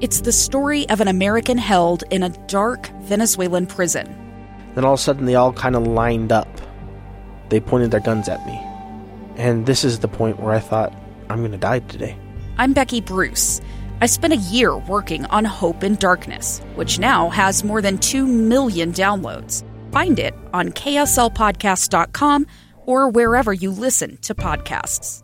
It's the story of an American held in a dark Venezuelan prison. Then all of a sudden they all kind of lined up. They pointed their guns at me. And this is the point where I thought, I'm going to die today. I'm Becky Bruce. I spent a year working on Hope in Darkness, which now has more than 2 million downloads. Find it on kslpodcast.com or wherever you listen to podcasts.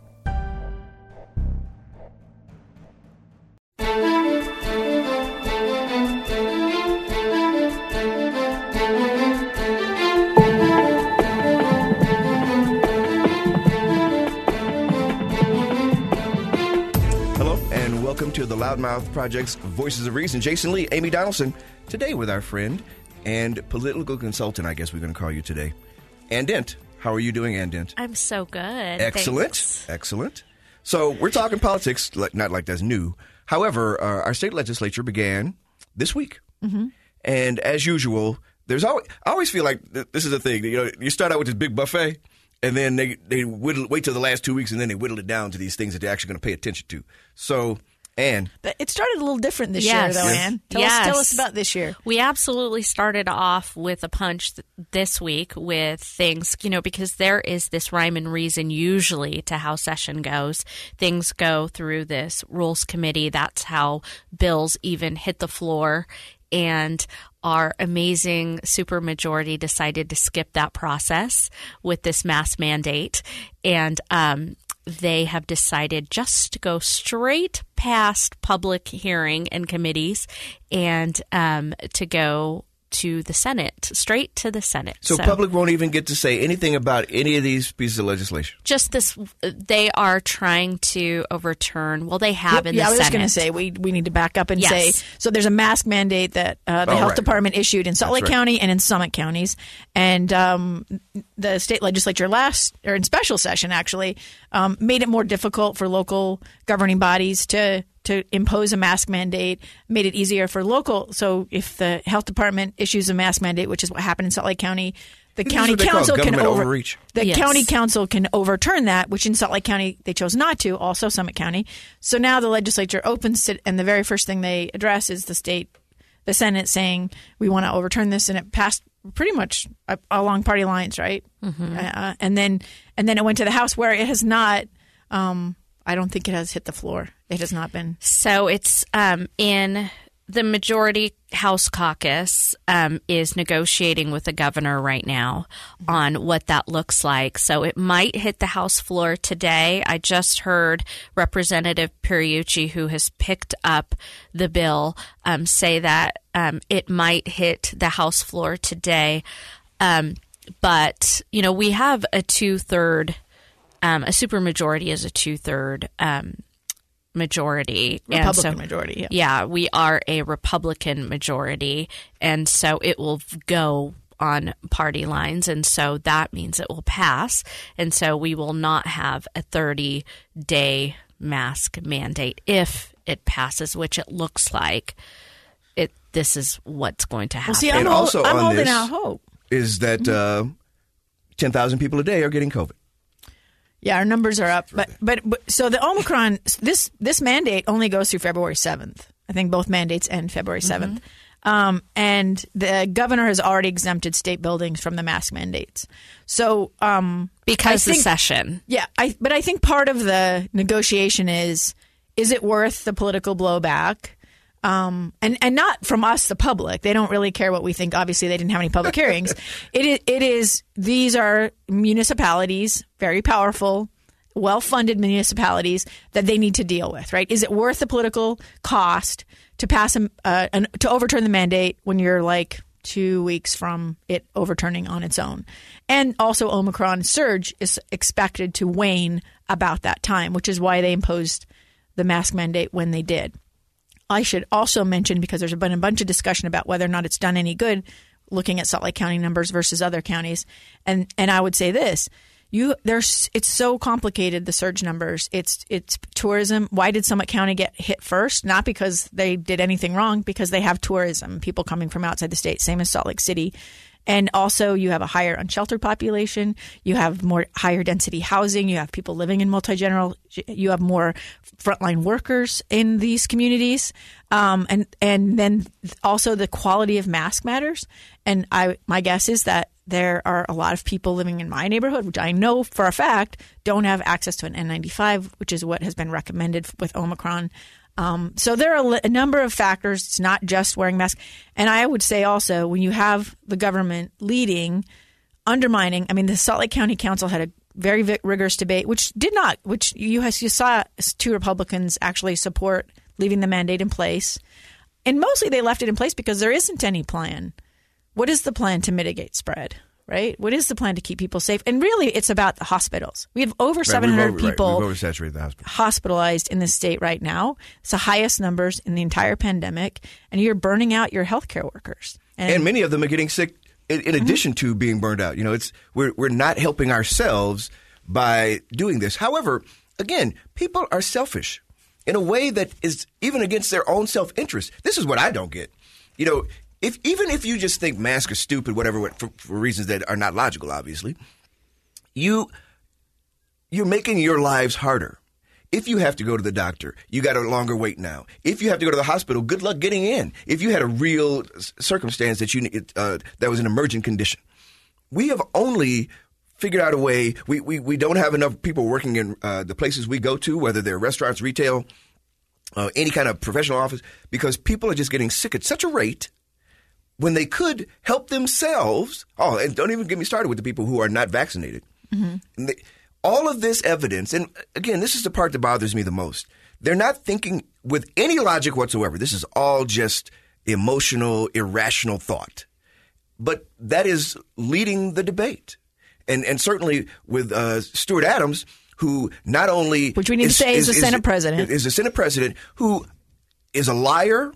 Welcome to the Loudmouth Project's Voices of Reason. Jason Lee, Amy Donaldson, today with our friend and political consultant, I guess we're going to call you today, Ann Dent. How are you doing, Ann Dent? I'm so good. Excellent. Thanks. Excellent. So we're talking politics, not like that's new. However, our state legislature began this week. Mm-hmm. And as usual, I always feel like this is a thing. You start out with this big buffet, and then they wait till the last 2 weeks, and then they whittle it down to these things that they're actually going to pay attention to. So, Ann. But it started a little different this year, though, Ann. Tell us about this year. We absolutely started off with a punch this week with things, because there is this rhyme and reason usually to how session goes. Things go through this rules committee. That's how bills even hit the floor. And our amazing supermajority decided to skip that process with this mask mandate. And they have decided just to go straight past public hearing and committees and to go to the Senate, straight to the Senate. So public won't even get to say anything about any of these pieces of legislation? Just this, they are trying to overturn, they have in the Senate. Yeah, I was just going to say, we need to back up and say, so there's a mask mandate that the Health Department issued in Salt Lake County and in Summit counties. And the state legislature in special session actually, made it more difficult for local governing bodies to impose a mask mandate, made it easier for local. So if the health department issues a mask mandate, which is what happened in Salt Lake County, the county council can overreach. County council can overturn that, which in Salt Lake County they chose not to, also Summit County. So now the legislature opens it, and the very first thing they address is the Senate saying, we want to overturn this, and it passed pretty much along party lines, right? Mm-hmm. And then it went to the House, where it has not. I don't think it has hit the floor. It has not been. So it's in the majority House caucus is negotiating with the governor right now on what that looks like. So it might hit the House floor today. I just heard Representative Pieriucci, who has picked up the bill, say that it might hit the House floor today. But, we have a 2/3. A supermajority is a 2/3 majority. Republican majority, Yeah, we are a Republican majority, and so it will go on party lines, and so that means it will pass, and so we will not have a 30-day mask mandate if it passes, which it looks like. This is what's going to happen. Well, see, I'm holding out hope. Is that 10,000 people a day are getting COVID. Yeah, our numbers are up, but so the Omicron, this mandate only goes through February 7th. I think both mandates end February 7th. Mm-hmm. And the governor has already exempted state buildings from the mask mandates. So because the session. Yeah, but I think part of the negotiation is it worth the political blowback? And not from us, the public. They don't really care what we think. Obviously, they didn't have any public hearings. These are municipalities, very powerful, well-funded municipalities that they need to deal with, right? Is it worth the political cost to pass to overturn the mandate when you're like 2 weeks from it overturning on its own? And also, Omicron surge is expected to wane about that time, which is why they imposed the mask mandate when they did. I should also mention, because there's been a bunch of discussion about whether or not it's done any good looking at Salt Lake County numbers versus other counties. And I would say this. It's so complicated, the surge numbers. It's tourism. Why did Summit County get hit first? Not because they did anything wrong, because they have tourism, people coming from outside the state, same as Salt Lake City. And also you have a higher unsheltered population. You have more higher density housing. You have people living in multi-general. You have more frontline workers in these communities. And then also the quality of mask matters. And my guess is that there are a lot of people living in my neighborhood, which I know for a fact don't have access to an N95, which is what has been recommended with Omicron. So there are a number of factors. It's not just wearing masks. And I would say also, when you have the government leading, undermining, I mean, the Salt Lake County Council had a very rigorous debate, which you saw 2 Republicans actually support leaving the mandate in place. And mostly they left it in place because there isn't any plan. What is the plan to mitigate spread, right? What is the plan to keep people safe? And really, it's about the hospitals. We have over 700 people we've oversaturated the hospital. Hospitalized in this state right now. It's the highest numbers in the entire pandemic. And you're burning out your healthcare workers. And many of them are getting sick in addition to being burned out. We're not helping ourselves by doing this. However, again, people are selfish in a way that is even against their own self-interest. This is what I don't get. Even if you just think masks are stupid, whatever, for reasons that are not logical, obviously, you're making your lives harder. If you have to go to the doctor, you got a longer wait now. If you have to go to the hospital, good luck getting in. If you had a real circumstance that that was an emergent condition, we have only figured out a way. We don't have enough people working in the places we go to, whether they're restaurants, retail, any kind of professional office, because people are just getting sick at such a rate when they could help themselves. Oh, and don't even get me started with the people who are not vaccinated. Mm-hmm. All of this evidence, and again, this is the part that bothers me the most. They're not thinking with any logic whatsoever. This is all just emotional, irrational thought. But that is leading the debate. And certainly with Stuart Adams, who not only... Which we need to say is the Senate president. Is the Senate president who is a liar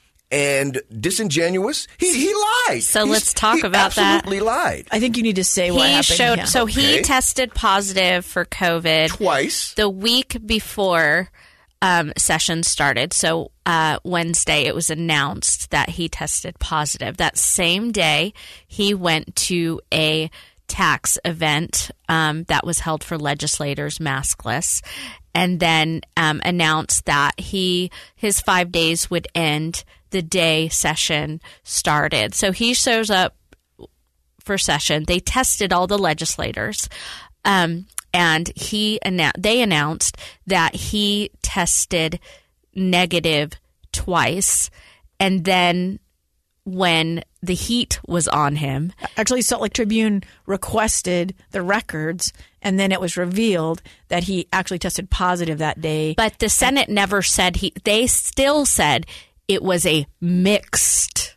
and disingenuous. He lied. So let's talk about that. He absolutely lied. I think you need to say what happened. So he tested positive for COVID twice the week before session started. So Wednesday, it was announced that he tested positive. That same day, he went to a tax event that was held for legislators, maskless, and then announced that his 5 days would end the day session started. So he shows up for session. They tested all the legislators, and they announced that he tested negative twice, and then when the heat was on him. Actually, Salt Lake Tribune requested the records, and then it was revealed that he actually tested positive that day. But the Senate never said they still said it was a mixed.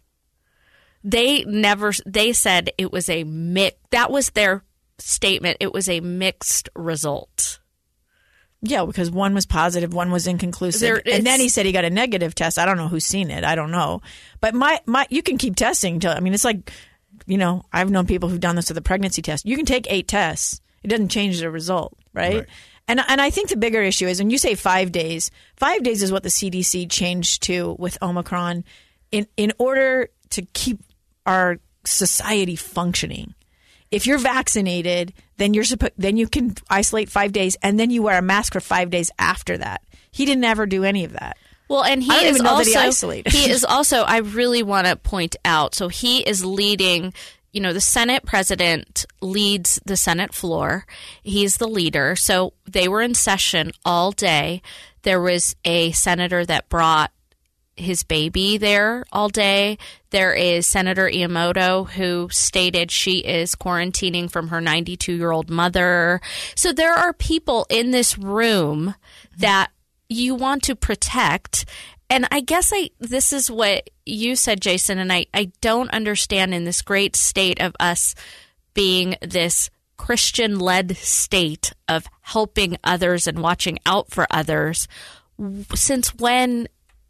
They said it was a mix. That was their statement. It was a mixed result. Yeah, because one was positive, one was inconclusive. And then he said he got a negative test. I don't know who's seen it. I don't know. But you can keep testing it's like, I've known people who've done this with a pregnancy test. You can take 8 tests. It doesn't change the result, right? And I think the bigger issue is when you say 5 days, 5 days is what the CDC changed to with Omicron in order to keep our society functioning. If you're vaccinated, then you can isolate 5 days, and then you wear a mask for 5 days after that. He didn't ever do any of that. Well, and I don't even know that he isolated. He is also, I really want to point out, so he is leading, the Senate president leads the Senate floor. He's the leader. So they were in session all day. There was a senator that brought his baby there all day. There is Senator Iamoto, who stated she is quarantining from her 92-year-old mother. So there are people in this room that you want to protect. And I guess this is what you said, Jason, and I don't understand in this great state of us being this Christian-led state of helping others and watching out for others. Since when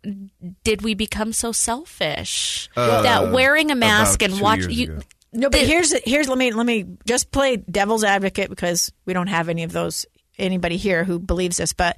did we become so selfish that wearing a mask and watching you? No, but here's let me just play devil's advocate, because we don't have anybody here who believes this, but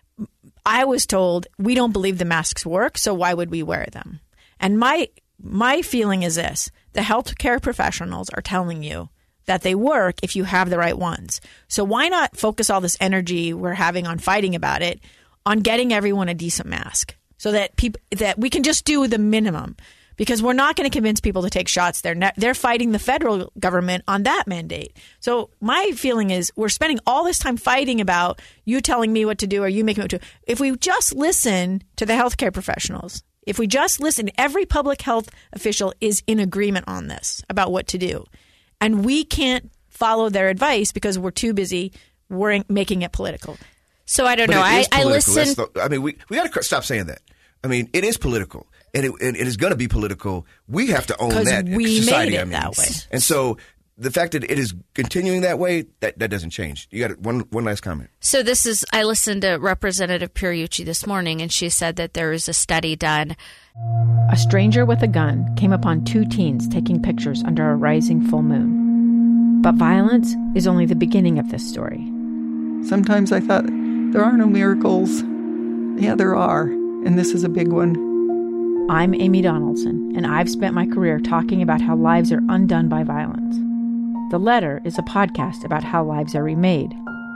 I was told we don't believe the masks work, so why would we wear them? And my feeling is this: the healthcare professionals are telling you that they work if you have the right ones. So why not focus all this energy we're having on fighting about it on getting everyone a decent mask? so that we can just do the minimum. Because we're not going to convince people to take shots. They're fighting the federal government on that mandate. So my feeling is we're spending all this time fighting about you telling me what to do or you making me what to do. If we just listen to the healthcare professionals, if we just listen, every public health official is in agreement on this about what to do. And we can't follow their advice because we're too busy making it political. So I don't know. I listen. We got to stop saying that. I mean, it is political. And it is going to be political. We have to own that. We society, made it that way. And so the fact that it is continuing that way, that doesn't change. You got one last comment. So I listened to Representative Pierucci this morning, and she said that there is a study done. A stranger with a gun came upon 2 teens taking pictures under a rising full moon. But violence is only the beginning of this story. Sometimes I thought, there are no miracles. Yeah, there are. And this is a big one. I'm Amy Donaldson, and I've spent my career talking about how lives are undone by violence. The Letter is a podcast about how lives are remade.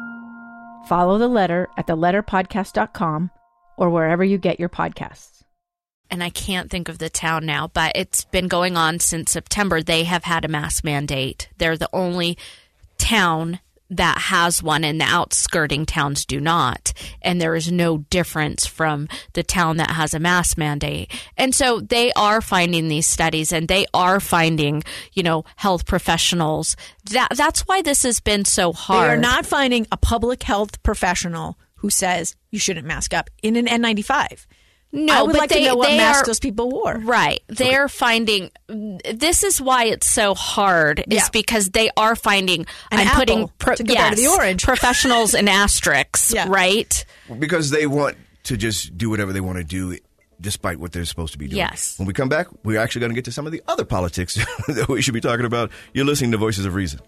Follow The Letter at theletterpodcast.com or wherever you get your podcasts. And I can't think of the town now, but it's been going on since September. They have had a mask mandate. They're the only town that has one, and the outskirting towns do not. And there is no difference from the town that has a mask mandate. And so they are finding these studies, and they are finding, health professionals. That's why this has been so hard. They are not finding a public health professional who says you shouldn't mask up in an N95. No, I would but like to know what masks those people wore. Right. They're finding – this is why it's so hard is because they are finding – I'm putting to go to the orange. Professionals and asterisks, right? Because they want to just do whatever they want to do despite what they're supposed to be doing. Yes. When we come back, we're actually going to get to some of the other politics that we should be talking about. You're listening to Voices of Reason.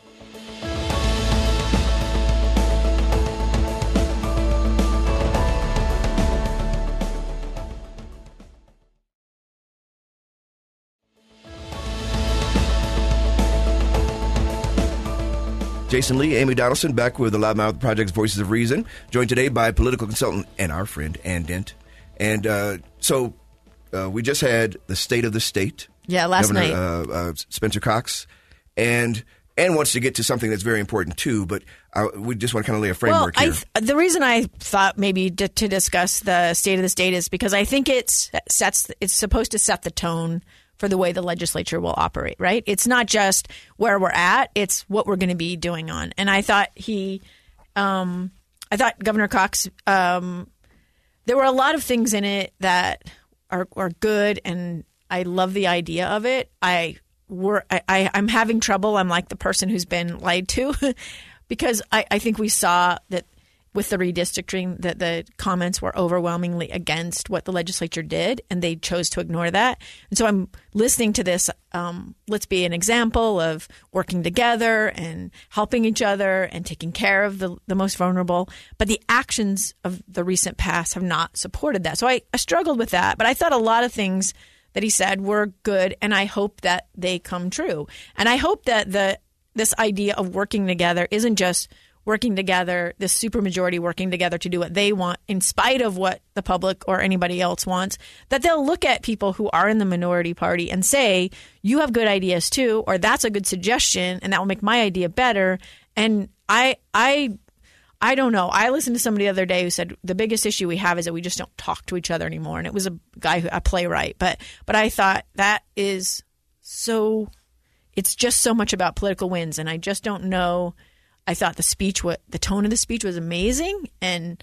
Jason Lee, Amy Donaldson, back with the Loudmouth Project's Voices of Reason, joined today by political consultant and our friend Ann Dent. And so we just had the State of the State. Yeah, last Governor, night. Spencer Cox. And Ann wants to get to something that's very important, too, but we just want to kind of lay a framework here. The reason I thought maybe to discuss the State of the State is because I think it's supposed to set the tone for the way the legislature will operate, right? It's not just where we're at, it's what we're going to be doing on. And I thought Governor Cox, there were a lot of things in it that are good, and I love the idea of it. I'm having trouble. I'm like the person who's been lied to because I think we saw that with the redistricting that the comments were overwhelmingly against what the legislature did, and they chose to ignore that. And so I'm listening to this, let's be an example of working together and helping each other and taking care of the most vulnerable. But the actions of the recent past have not supported that. So I struggled with that. But I thought a lot of things that he said were good, and I hope that they come true. And I hope that this idea of working together isn't just working together, this supermajority working together to do what they want in spite of what the public or anybody else wants, that they'll look at people who are in the minority party and say, you have good ideas too, or that's a good suggestion, and that will make my idea better. And I don't know. I listened to somebody the other day who said the biggest issue we have is that we just don't talk to each other anymore. And it was a playwright. But I thought that is so – it's just so much about political wins, and I just don't know – I thought the tone of the speech was amazing and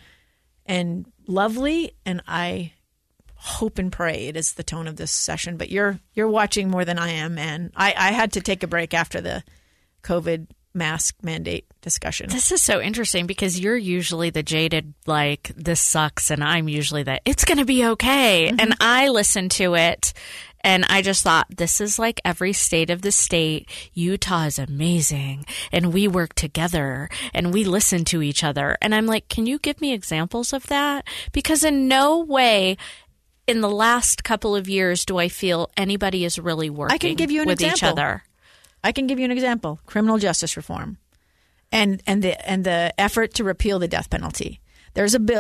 lovely, and I hope and pray it is the tone of this session. But you're watching more than I am, and I had to take a break after the COVID mask mandate discussion. This is so interesting because you're usually the jaded, like, this sucks, and I'm usually the, it's going to be okay. Mm-hmm. And I listened to it, and I just thought, this is like every state of the state. Utah is amazing, and we work together, and we listen to each other. And I'm like, can you give me examples of that? Because in no way in the last couple of years do I feel anybody is really working I can give you an with example. each other. I can give you an example. Criminal justice reform and the effort to repeal the death penalty. There's a bill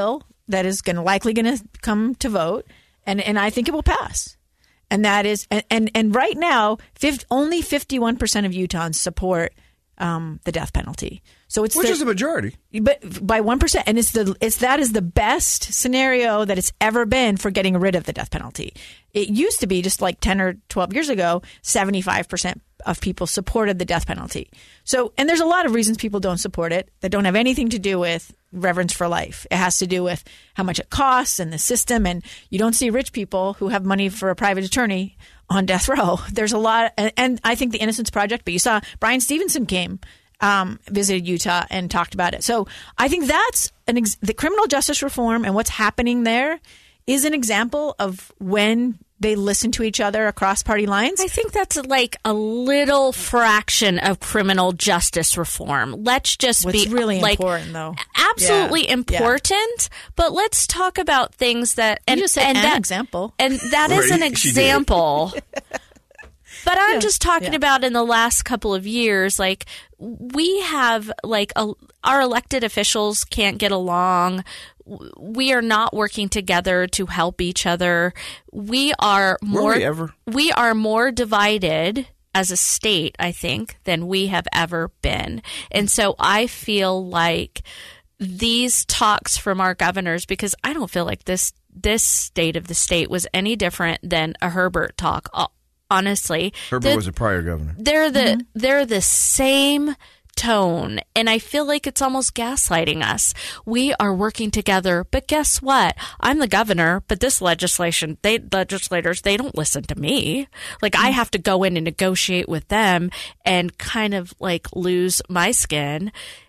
likely going to come to vote, and I think it will pass. And that is, and right now, only 51% of Utahns support the death penalty. So it's which is a majority, but by 1%, and that is the best scenario that it's ever been for getting rid of the death penalty. It used to be just like 10 or 12 years ago, 75% of people supported the death penalty. So, and there's a lot of reasons people don't support it that don't have anything to do with reverence for life. It has to do with how much it costs and the system. And you don't see rich people who have money for a private attorney on death row. There's a lot, and I think the Innocence Project, but you saw Brian Stevenson came, visited Utah and talked about it. So I think that's the criminal justice reform and what's happening there is an example of when they listen to each other across party lines. I think that's like a little fraction of criminal justice reform. Let's just What's be really like, important, though. Absolutely important. But let's talk about things that you just said that example, and that is an example. But I'm just talking about in the last couple of years, like we have like our elected officials can't get along. We are not working together to help each other. We are more divided as a state, I think, than we have ever been. And so I feel like these talks from our governors, because I don't feel like this state of the state was any different than a Herbert talk. Honestly, Herbert was a prior governor. They're the same tone, and I feel like it's almost gaslighting us. We are working together, but guess what? I'm the governor, but this legislators, they don't listen to me. Like I have to go in and negotiate with them and kind of like lose my skin.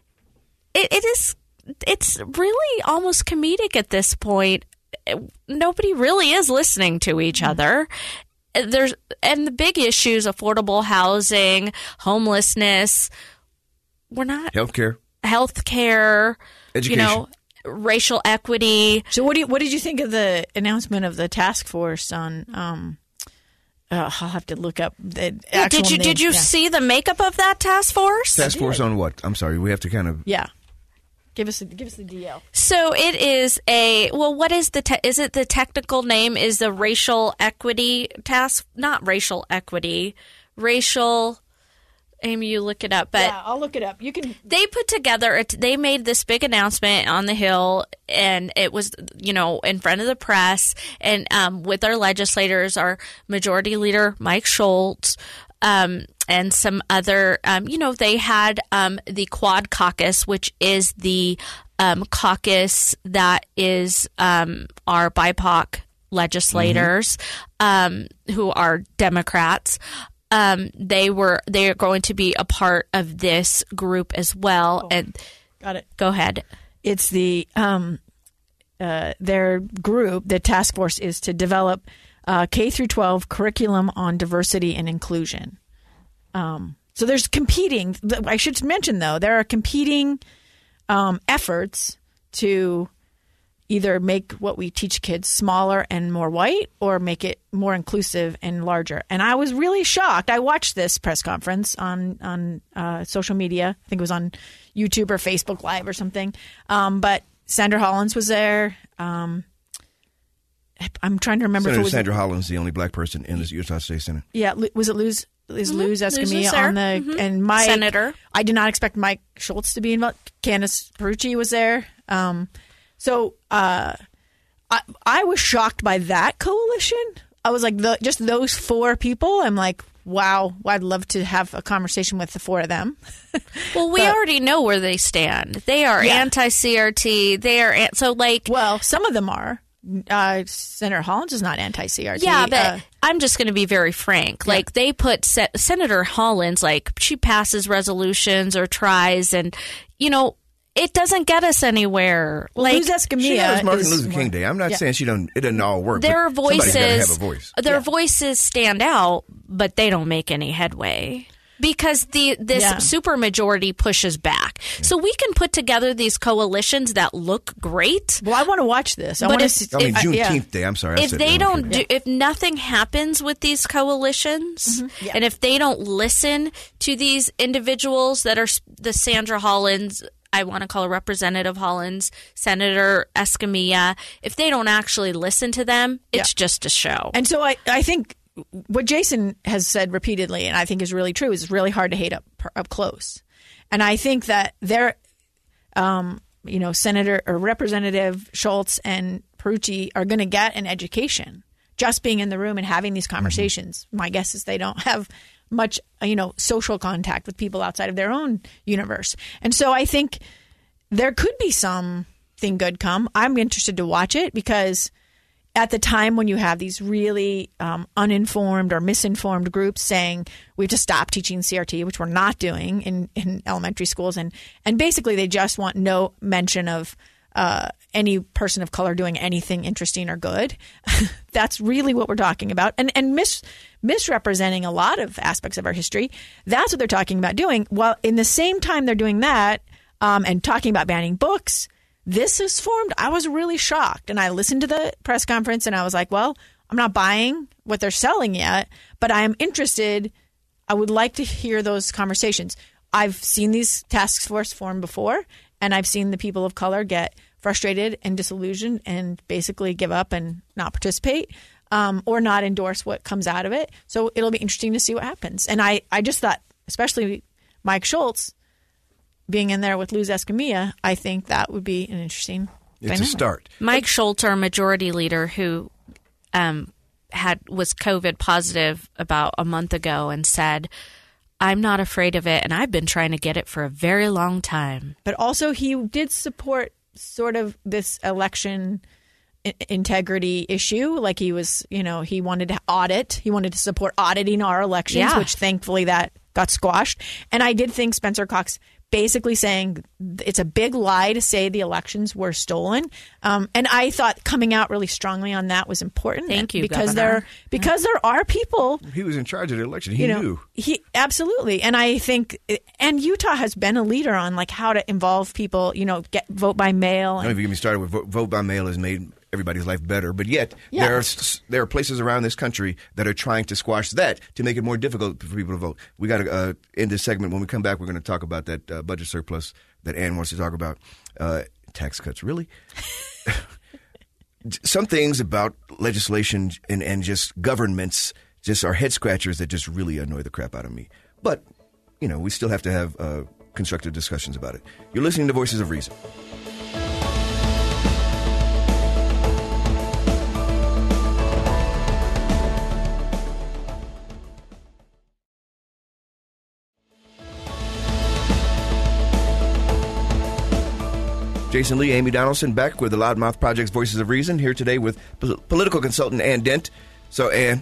It's really almost comedic at this point. Nobody really is listening to each other. And the big issues, affordable housing, homelessness, we're not healthcare, education, racial equity. So what did you think of the announcement of the task force on? I'll have to look up the actual name. Did you see the makeup of that task force? Task force on what? I'm sorry, we have to kind of Give us the DL. So it is what is is it the technical name is the racial equity task? Not racial equity, racial. Amy, you look it up. But yeah, I'll look it up. You can. They put together. They made this big announcement on the Hill, and it was in front of the press, and with our legislators, our Majority Leader Mike Schultz. And some other, they had the Quad Caucus, which is the caucus that is our BIPOC legislators who are Democrats. They are going to be a part of this group as well. And got it. Go ahead. It's the their group. The task force is to develop K through 12 curriculum on diversity and inclusion. So there's competing. I should mention, though, there are competing efforts to either make what we teach kids smaller and more white or make it more inclusive and larger. And I was really shocked. I watched this press conference on social media. I think it was on YouTube or Facebook Live or something. But Sandra Hollins was there. I'm trying to remember. Senator Sandra Hollins, the only black person in the Utah State Senate. Yeah, was it Luz Escamilla on the and Mike Senator? I did not expect Mike Schultz to be involved. Candace Perucci was there. So I was shocked by that coalition. I was like, just those four people. I'm like, wow, I'd love to have a conversation with the four of them. Well, we already know where they stand. They are anti-CRT. They are well, some of them are. Senator Hollins is not anti-CRT. Yeah, but I'm just going to be very frank. Yeah. Like they put Senator Hollins, like she passes resolutions or tries, and it doesn't get us anywhere. Well, Luz Escamilla she knows Martin Luther King Day. I'm not saying it doesn't all work. Their voices, have a voice. Their voices stand out, but they don't make any headway. Because this supermajority pushes back. So we can put together these coalitions that look great. Well, I want to watch this. Juneteenth Day. I'm sorry. If nothing happens with these coalitions, and if they don't listen to these individuals that are the Sandra Hollins, I want to call Representative Hollins, Senator Escamilla, if they don't actually listen to them, it's just a show. And so I think what Jason has said repeatedly, and I think is really true, is it's really hard to hate up close. And I think that they're, Senator or Representative Schultz and Perucci are going to get an education just being in the room and having these conversations. My guess is they don't have much, social contact with people outside of their own universe. And so I think there could be something good come. I'm interested to watch it because at the time when you have these really uninformed or misinformed groups saying we have to stop teaching CRT, which we're not doing in elementary schools, and basically they just want no mention of any person of color doing anything interesting or good. That's really what we're talking about. And misrepresenting a lot of aspects of our history. That's what they're talking about doing. While in the same time they're doing that and talking about banning books, this is formed. I was really shocked. And I listened to the press conference and I was like, well, I'm not buying what they're selling yet, but I am interested. I would like to hear those conversations. I've seen these task force form before, and I've seen the people of color get frustrated and disillusioned and basically give up and not participate or not endorse what comes out of it. So it'll be interesting to see what happens. And I just thought, especially Mike Schultz being in there with Luz Escamilla, I think that would be an interesting dynamic. It's a start. Mike Schultz, our majority leader, who was COVID positive about a month ago and said, I'm not afraid of it, and I've been trying to get it for a very long time. But also he did support sort of this election integrity issue. Like he was, he wanted to audit. He wanted to support auditing our elections, which thankfully that got squashed. And I did think Spencer Cox basically saying it's a big lie to say the elections were stolen. And I thought coming out really strongly on that was important. Thank you, because Governor. there are people. He was in charge of the election. He knew. He absolutely. And I think, and Utah has been a leader on like how to involve people, vote by mail. Don't even get me started with vote by mail has made everybody's life better, but yet there are places around this country that are trying to squash that to make it more difficult for people to vote. We got to end this segment. When we come back, we're going to talk about that budget surplus that Ann wants to talk about. Tax cuts, really? Some things about legislation and just governments just are head scratchers that just really annoy the crap out of me. But, we still have to have constructive discussions about it. You're listening to Voices of Reason. Jason Lee, Amy Donaldson, back with the Loudmouth Project's Voices of Reason, here today with political consultant Ann Dent. So, Ann,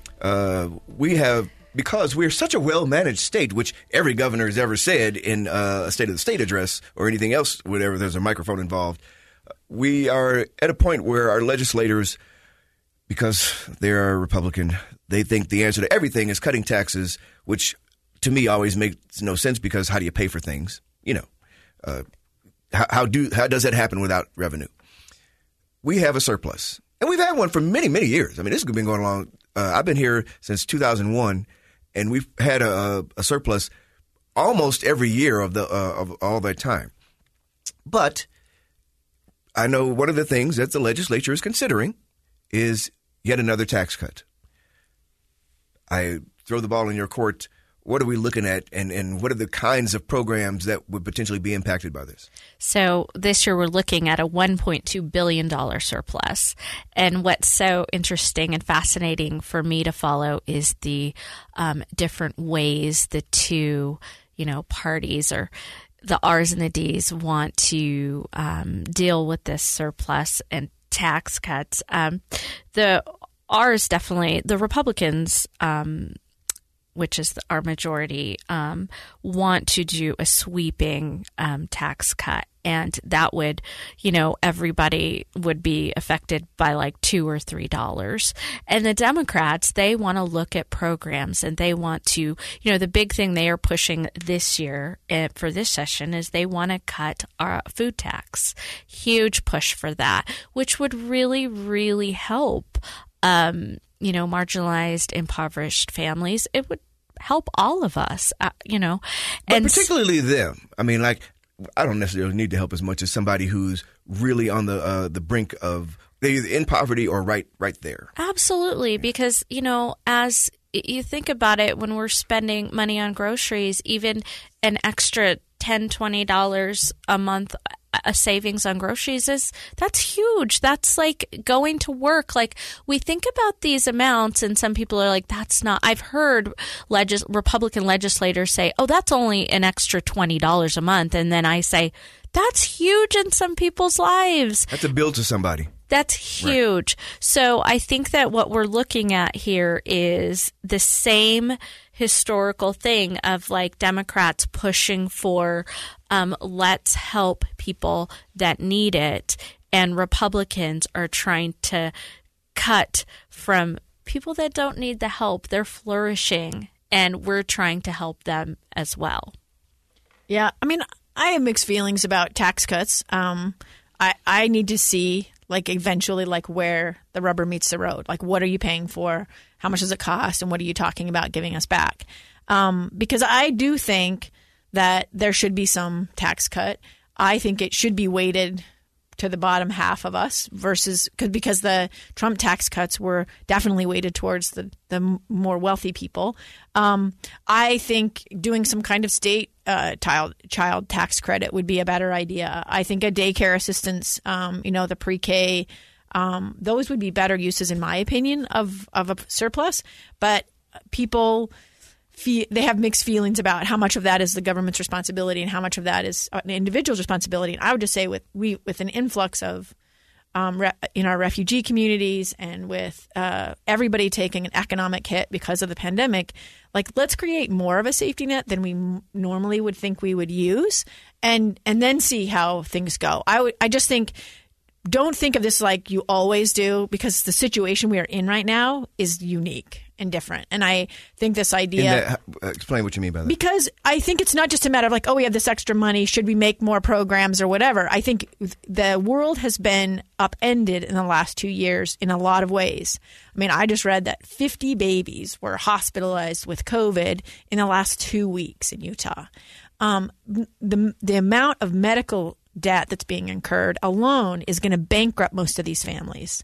because we're such a well-managed state, which every governor has ever said in a State of the State address or anything else, whenever there's a microphone involved, we are at a point where our legislators, because they're Republican, they think the answer to everything is cutting taxes, which to me always makes no sense because how do you pay for things? How does that happen without revenue? We have a surplus, and we've had one for many, many years. I mean, this has been going along. I've been here since 2001, and we've had a surplus almost every year of all that time. But I know one of the things that the legislature is considering is yet another tax cut. I throw the ball in your court. What are we looking at, and what are the kinds of programs that would potentially be impacted by this? So this year we're looking at a $1.2 billion surplus. And what's so interesting and fascinating for me to follow is the different ways the two, parties or the R's and the D's want to deal with this surplus and tax cuts. The R's definitely, the Republicans, which is our majority, want to do a sweeping tax cut. And that would, everybody would be affected by like $2 or $3. And the Democrats, they want to look at programs and they want to, the big thing they are pushing this year for this session is they want to cut our food tax. Huge push for that, which would really, really help, marginalized, impoverished families. It would help all of us, But particularly them. I mean, like, I don't necessarily need to help as much as somebody who's really on the brink of they're either in poverty or right there. Absolutely, because, as you think about it, when we're spending money on groceries, even an extra $10, $20 a month a savings on groceries that's huge. That's like going to work. Like, we think about these amounts and some people are like, that's not. I've heard Republican legislators say, oh, that's only an extra $20 a month. And then I say, that's huge in some people's lives. That's a bill to somebody. That's huge. Right. So I think that what we're looking at here is the same historical thing of like Democrats pushing for let's help people that need it, and Republicans are trying to cut from people that don't need the help. They're flourishing, and we're trying to help them as well. Yeah, I mean, I have mixed feelings about tax cuts. I need to see eventually where the rubber meets the road. Like, what are you paying for? How much does it cost? And what are you talking about giving us back? Because I do think that there should be some tax cut. I think it should be weighted to the bottom half of us because the Trump tax cuts were definitely weighted towards the more wealthy people. I think doing some kind of state child tax credit would be a better idea. I think a daycare assistance, the pre-K, those would be better uses, in my opinion, of a surplus. But people they have mixed feelings about how much of that is the government's responsibility and how much of that is an individual's responsibility. And I would just say with an influx of in our refugee communities and with everybody taking an economic hit because of the pandemic, let's create more of a safety net than we normally would think we would use, and then see how things go. I just think, don't think of this like you always do, because the situation we are in right now is unique and different. And I think this idea... explain what you mean by that. Because I think it's not just a matter of we have this extra money, should we make more programs or whatever. I think the world has been upended in the last 2 years in a lot of ways. I mean, I just read that 50 babies were hospitalized with COVID in the last 2 weeks in Utah. The amount of medical debt that's being incurred alone is going to bankrupt most of these families.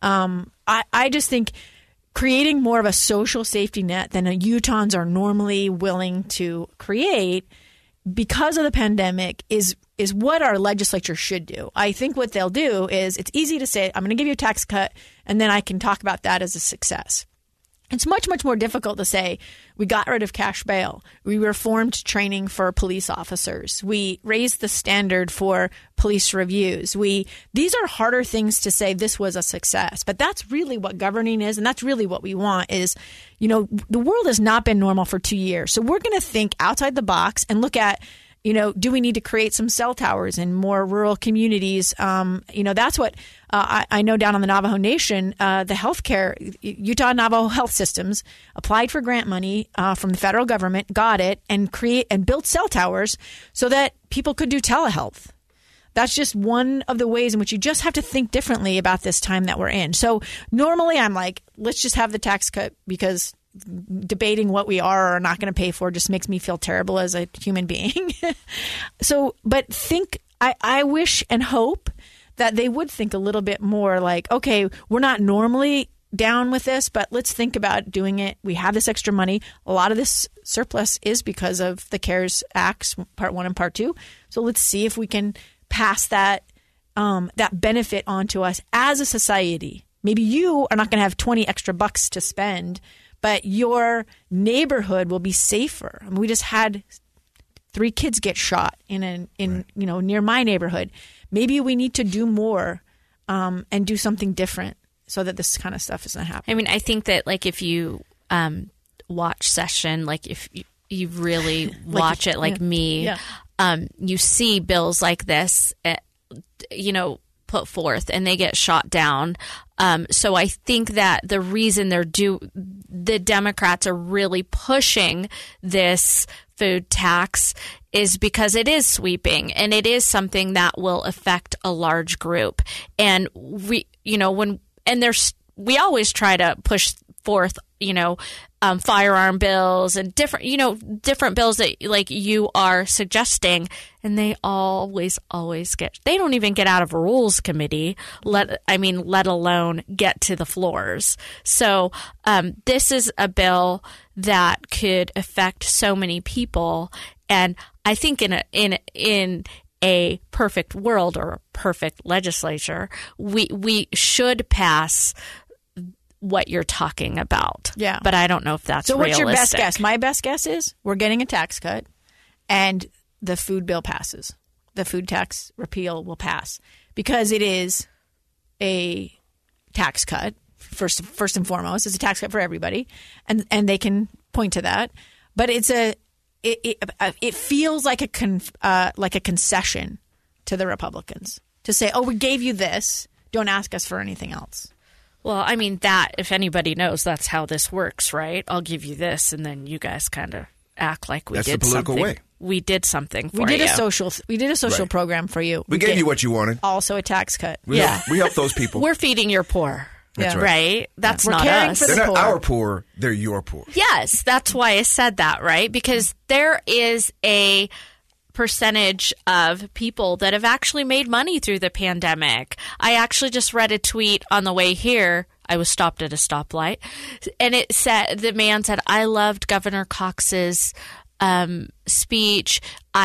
I just think creating more of a social safety net than Utahns are normally willing to create because of the pandemic is what our legislature should do. I think what they'll do is, it's easy to say, I'm going to give you a tax cut, and then I can talk about that as a success. It's much, much more difficult to say, we got rid of cash bail. We reformed training for police officers. We raised the standard for police reviews. These are harder things to say this was a success. But that's really what governing is, and that's really what we want is, the world has not been normal for 2 years. So we're going to think outside the box and look at, do we need to create some cell towers in more rural communities? That's what I know down on the Navajo Nation, the healthcare, Utah Navajo Health Systems applied for grant money from the federal government, got it, and built cell towers so that people could do telehealth. That's just one of the ways in which you just have to think differently about this time that we're in. So normally I'm like, let's just have the tax cut, because debating what we are or are not going to pay for just makes me feel terrible as a human being. But I wish and hope that they would think a little bit more like, okay, we're not normally down with this, but let's think about doing it. We have this extra money. A lot of this surplus is because of the CARES Acts, Part 1 and Part 2. So let's see if we can pass that benefit on to us as a society. Maybe you are not going to have 20 extra bucks to spend, but your neighborhood will be safer. I mean, we just had 3 kids get shot near my neighborhood. Maybe we need to do more and do something different so that this kind of stuff isn't happening. I mean, I think that if you watch Session, if you really watch it me, you see bills like this, put forth and they get shot down. So I think that the reason the Democrats are really pushing this food tax is because it is sweeping and it is something that will affect a large group. And we always try to push forth, firearm bills and different bills that like you are suggesting, and they always they don't even get out of a rules committee, let alone get to the floors. So this is a bill that could affect so many people, and I think in a perfect world or a perfect legislature, we should pass what you're talking about. Yeah. But I don't know if that's realistic. So what's your best guess? My best guess is we're getting a tax cut and the food bill passes. The food tax repeal will pass because it is a tax cut. First and foremost, it's a tax cut for everybody, and they can point to that. But it feels like a concession to the Republicans to say, "Oh, we gave you this. Don't ask us for anything else." Well, I mean, that, if anybody knows, that's how this works, right? I'll give you this, and then you guys kind of act like we did something. That's the political way. We did something for you. We did a social Right. program for you. We gave you what you wanted. Also a tax cut. We help those people. We're feeding your poor. That's Yeah. right. That's We're not caring us. for the They're not poor. our poor. They're your poor. Yes, that's why I said that, right? Because there is a percentage of people that have actually made money through the pandemic. I actually just read a tweet on the way here. I was stopped at a stoplight, and it said, the man said, "I loved Governor Cox's speech.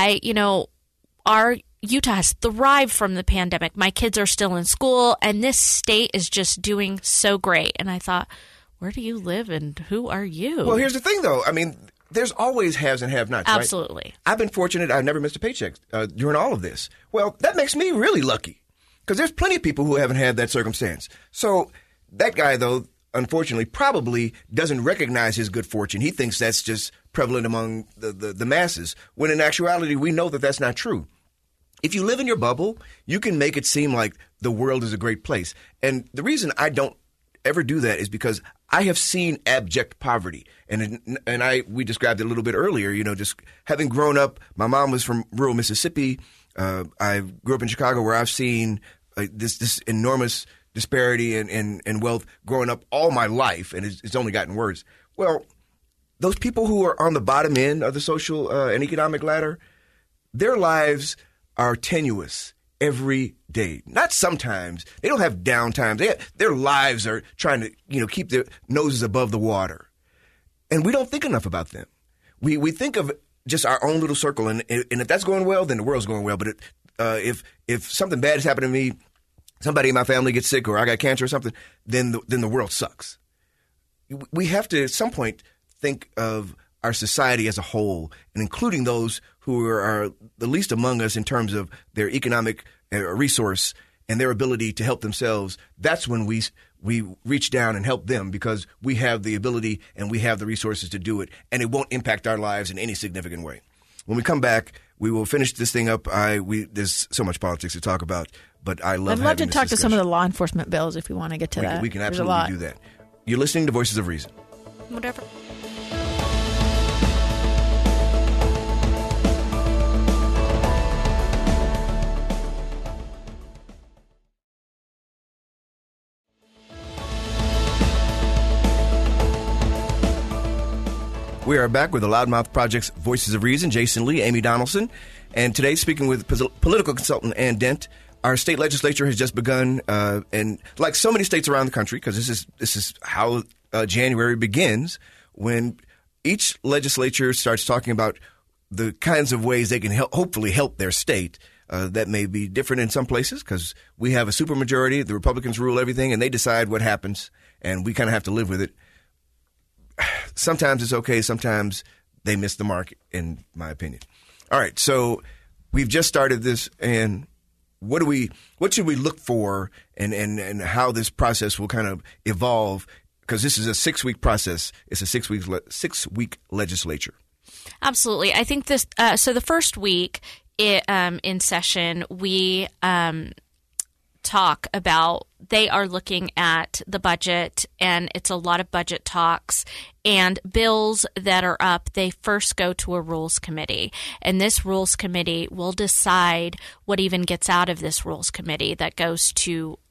Our Utah has thrived from the pandemic. My kids are still in school, and this state is just doing so great." And I thought, where do you live and who are you? Well, here's the thing, though. I mean, there's always haves and have-nots, right? Absolutely. I've been fortunate. I've never missed a paycheck during all of this. Well, that makes me really lucky because there's plenty of people who haven't had that circumstance. So that guy, though, unfortunately, probably doesn't recognize his good fortune. He thinks that's just prevalent among the masses, when in actuality, we know that that's not true. If you live in your bubble, you can make it seem like the world is a great place. And the reason I don't ever do that is because I have seen abject poverty. And we described it a little bit earlier, just having grown up. My mom was from rural Mississippi. I grew up in Chicago, where I've seen this enormous disparity and wealth growing up all my life, and it's only gotten worse. Well, those people who are on the bottom end of the social and economic ladder, their lives are tenuous every day. Not sometimes. They don't have downtime. Their lives are trying to, keep their noses above the water. And we don't think enough about them. We think of just our own little circle, and if that's going well, then the world's going well. But if something bad has happened to me, somebody in my family gets sick, or I got cancer or something, then the world sucks. We have to, at some point, think of our society as a whole, and including those who are the least among us in terms of their economic resource and their ability to help themselves. That's when we reach down and help them, because we have the ability and we have the resources to do it, and it won't impact our lives in any significant way. When we come back, we will finish this thing up. There's so much politics to talk about, but I'd love to talk to some of the law enforcement bills if we want to get to that. We can absolutely do that. You're listening to Voices of Reason. Whatever. We are back with the Loudmouth Project's Voices of Reason, Jason Lee, Amy Donaldson. And today, speaking with political consultant Ann Dent, our state legislature has just begun, and like so many states around the country, because this is how January begins, when each legislature starts talking about the kinds of ways they can hopefully help their state. That may be different in some places, because we have a supermajority, the Republicans rule everything, and they decide what happens, and we kind of have to live with it. Sometimes it's okay. Sometimes they miss the mark, in my opinion. All right. So we've just started this, and what should we look for, and how this process will kind of evolve? Because this is a 6-week process. It's a 6-week legislature. Absolutely. I think this, so the first week in session, we talk about, they are looking at the budget, and it's a lot of budget talks, and bills that are up, they first go to a rules committee, and this rules committee will decide what even gets out of this rules committee that goes to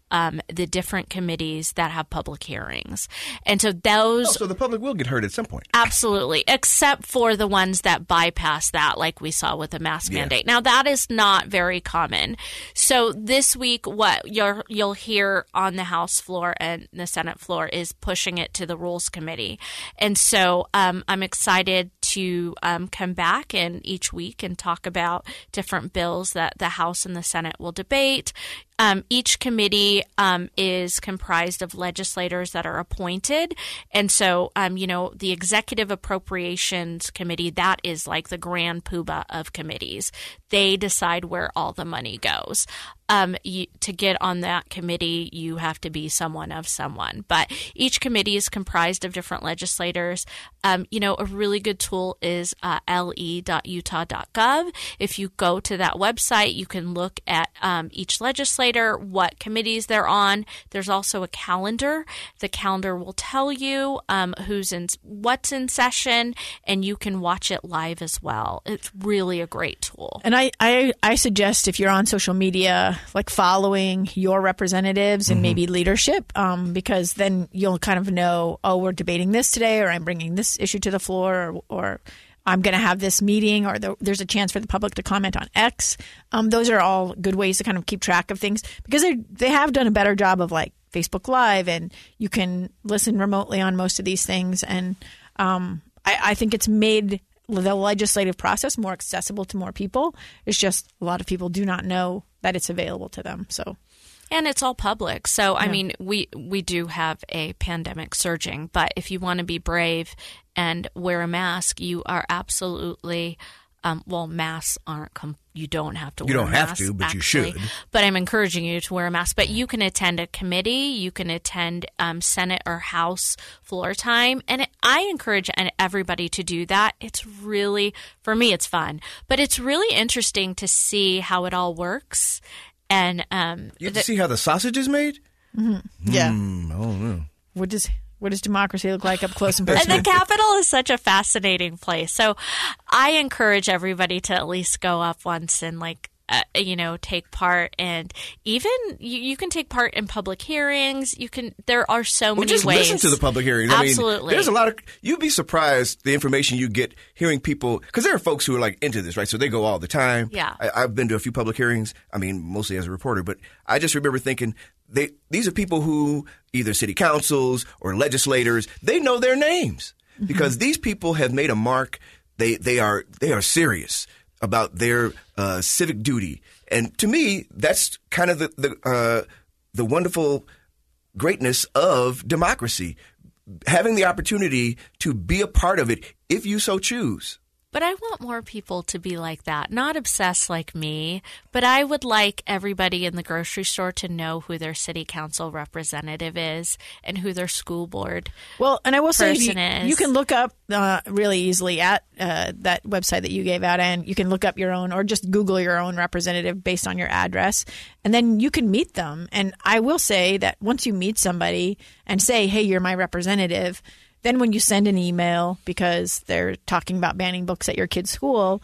the different committees that have public hearings. And so those... so the public will get heard at some point. Absolutely, except for the ones that bypass that, like we saw with the mask mandate. Now, that is not very common. So this week, what you'll hear on the House floor and the Senate floor is pushing it to the Rules Committee. And so I'm excited to come back and each week and talk about different bills that the House and the Senate will debate. Each committee is comprised of legislators that are appointed. And so, the Executive Appropriations Committee, that is like the grand poobah of committees. They decide where all the money goes. To get on that committee, you have to be someone of someone. But each committee is comprised of different legislators. A really good tool is le.utah.gov. If you go to that website, you can look at each legislator, what committees they're on. There's also a calendar. The calendar will tell you what's in session, and you can watch it live as well. It's really a great tool. And I suggest if you're on social media, like following your representatives and maybe leadership, because then you'll kind of know, we're debating this today, or I'm bringing this issue to the floor, or I'm going to have this meeting, or there's a chance for the public to comment on X. Those are all good ways to kind of keep track of things, because they have done a better job of like Facebook Live, and you can listen remotely on most of these things. And I think it's made the legislative process more accessible to more people. It's just a lot of people do not know that it's available to them. So, and it's all public. So, I mean, we do have a pandemic surging, but if you want to be brave and wear a mask, you are absolutely masks aren't you don't have to wear a mask. You don't have to, but actually. You should. But I'm encouraging you to wear a mask. But you can attend a committee. You can attend Senate or House floor time. And I encourage everybody to do that. It's really, for me, it's fun. But it's really interesting to see how it all works. And you have to see how the sausage is made? Mm-hmm. Yeah. I don't know. What does democracy look like up close and personal? And the Capitol is such a fascinating place. So I encourage everybody to at least go up once and take part. And even you can take part in public hearings. There are so many just ways. Listen to the public hearings. Absolutely. I mean, there's a lot of, you'd be surprised the information you get hearing people, because there are folks who are like into this, right? So they go all the time. Yeah. I've been to a few public hearings. I mean, mostly as a reporter, but I just remember thinking these are people who either city councils or legislators, they know their names because these people have made a mark. They are serious about their civic duty. And to me, that's kind of the wonderful greatness of democracy, having the opportunity to be a part of it if you so choose. But I want more people to be like that, not obsessed like me, but I would like everybody in the grocery store to know who their city council representative is and who their school board and I will say is. You can look up really easily at that website that you gave out, and you can look up your own or just Google your own representative based on your address, and then you can meet them. And I will say that once you meet somebody and say, hey, you're my representative, then when you send an email because they're talking about banning books at your kid's school,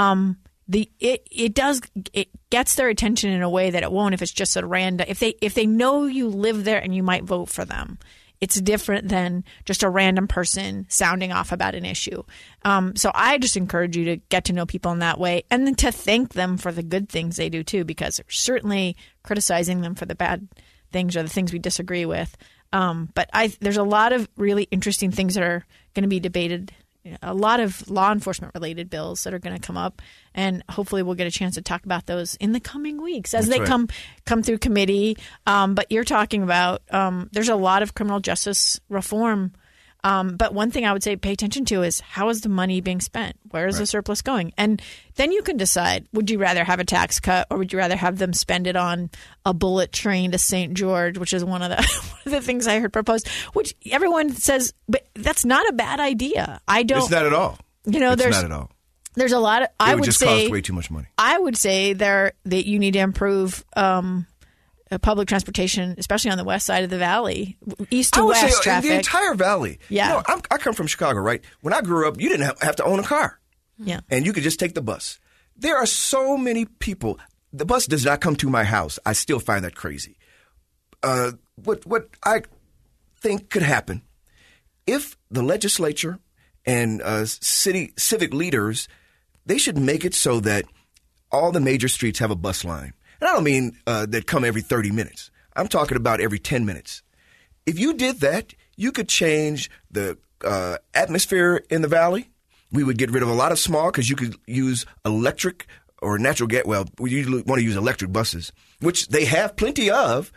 it gets their attention in a way that it won't if it's just a random. If they know you live there and you might vote for them, it's different than just a random person sounding off about an issue. So I just encourage you to get to know people in that way, and then to thank them for the good things they do too, because certainly criticizing them for the bad things or the things we disagree with. But there's a lot of really interesting things that are going to be debated, a lot of law enforcement related bills that are going to come up, and hopefully we'll get a chance to talk about those in the coming weeks as they come through committee. But you're talking about there's a lot of criminal justice reform. But one thing I would say pay attention to is how is the money being spent? Where is the surplus going? And then you can decide, would you rather have a tax cut or would you rather have them spend it on a bullet train to St. George, which is one of the things I heard proposed, which everyone says, but that's not a bad idea. It's not at all. It's not at all. There's a lot of, it would just cost way too much money. I would say that you need to improve public transportation, especially on the west side of the valley, east to west traffic. The entire valley. Yeah. I come from Chicago, right? When I grew up, you didn't have to own a car. Yeah. And you could just take the bus. There are so many people. The bus does not come to my house. I still find that crazy. what I think could happen if the legislature and city civic leaders, they should make it so that all the major streets have a bus line. And I don't mean that come every 30 minutes. I'm talking about every 10 minutes. If you did that, you could change the atmosphere in the valley. We would get rid of a lot of smog because you could use electric or natural gas. Well, we usually want to use electric buses, which they have plenty of.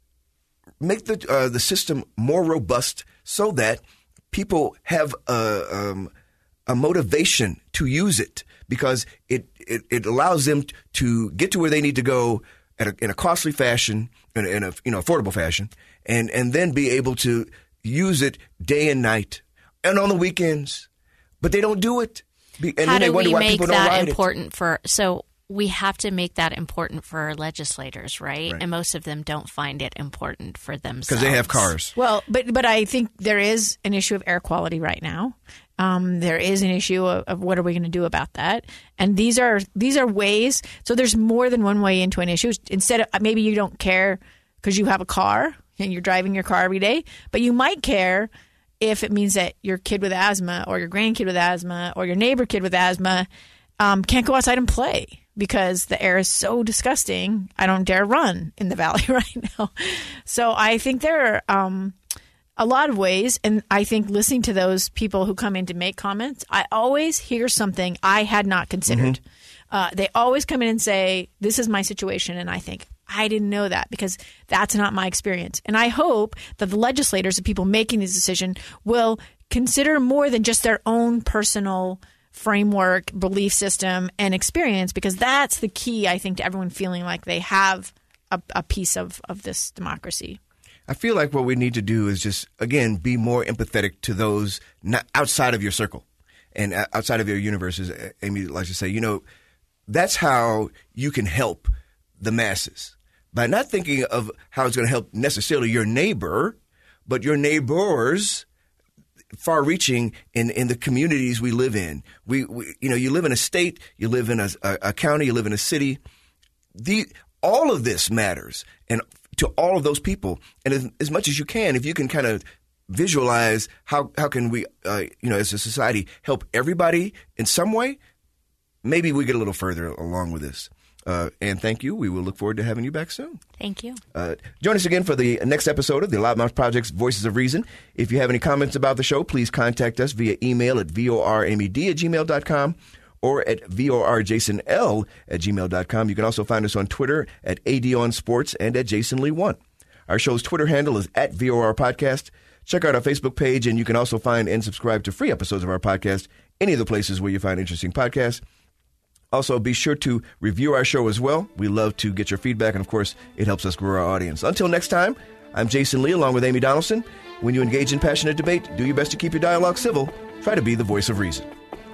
Make the system more robust so that people have a motivation to use it, because it allows them to get to where they need to go in a costly fashion, in a affordable fashion, and then be able to use it day and night and on the weekends. But they don't do it. And How then they do wonder we why make people don't that ride important for? So we have to make that important for our legislators, right? And most of them don't find it important for themselves because they have cars. Well, but I think there is an issue of air quality right now. There is an issue of what are we going to do about that? And these are ways. So there's more than one way into an issue. Instead of maybe you don't care because you have a car and you're driving your car every day, but you might care if it means that your kid with asthma or your grandkid with asthma or your neighbor kid with asthma can't go outside and play because the air is so disgusting. I don't dare run in the valley right now. So I think there are a lot of ways, and I think listening to those people who come in to make comments, I always hear something I had not considered. They always come in and say, this is my situation, and I think, I didn't know that because that's not my experience. And I hope that the legislators, the people making this decision, will consider more than just their own personal framework, belief system, and experience, because that's the key, I think, to everyone feeling like they have a piece of this democracy. I feel like what we need to do is just, again, be more empathetic to those not outside of your circle and outside of your universe, as Amy likes to say. That's how you can help the masses, by not thinking of how it's going to help necessarily your neighbor, but your neighbors, far-reaching in the communities we live in. You live in a state, you live in a county, you live in a city. All of this matters, and to all of those people. And as much as you can, if you can kind of visualize how can we, as a society, help everybody in some way, maybe we get a little further along with this. And thank you. We will look forward to having you back soon. Thank you. Join us again for the next episode of the Loudmouth Project's Voices of Reason. If you have any comments about the show, please contact us via email at vormed@gmail.com or at vorjasonl@gmail.com. You can also find us on Twitter at ADOnSports and at JasonLee1. Our show's Twitter handle is at VOR Podcast. Check out our Facebook page, and you can also find and subscribe to free episodes of our podcast any of the places where you find interesting podcasts. Also, be sure to review our show as well. We love to get your feedback, and of course, it helps us grow our audience. Until next time, I'm Jason Lee along with Amy Donaldson. When you engage in passionate debate, do your best to keep your dialogue civil. Try to be the voice of reason.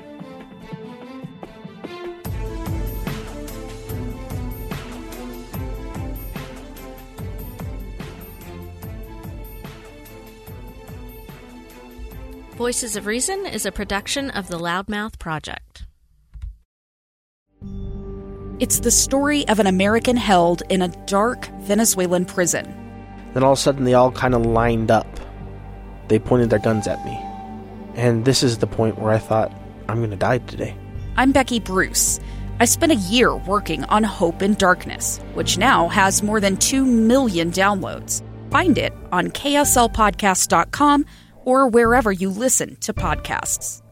Voices of Reason is a production of the Loudmouth Project. It's the story of an American held in a dark Venezuelan prison. Then all of a sudden they all kind of lined up. They pointed their guns at me. And this is the point where I thought, I'm going to die today. I'm Becky Bruce. I spent a year working on Hope in Darkness, which now has more than 2 million downloads. Find it on kslpodcast.com or wherever you listen to podcasts.